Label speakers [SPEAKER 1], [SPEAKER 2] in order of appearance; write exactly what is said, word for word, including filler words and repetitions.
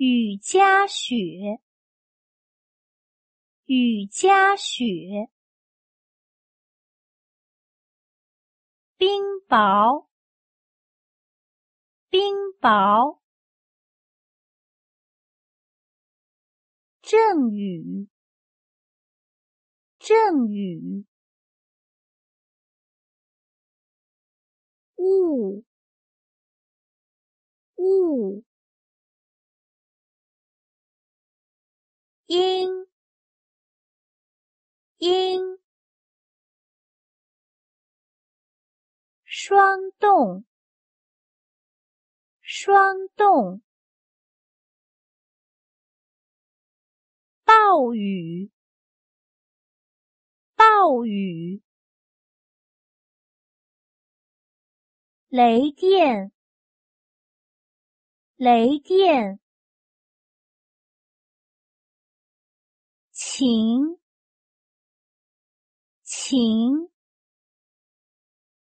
[SPEAKER 1] 雨夹雪，雨夹雪。冰雹，冰雹。阵雨，阵雨。雾，雾。阴，阴。霜冻，霜冻。暴雨，暴雨。雷电，雷电。晴，晴。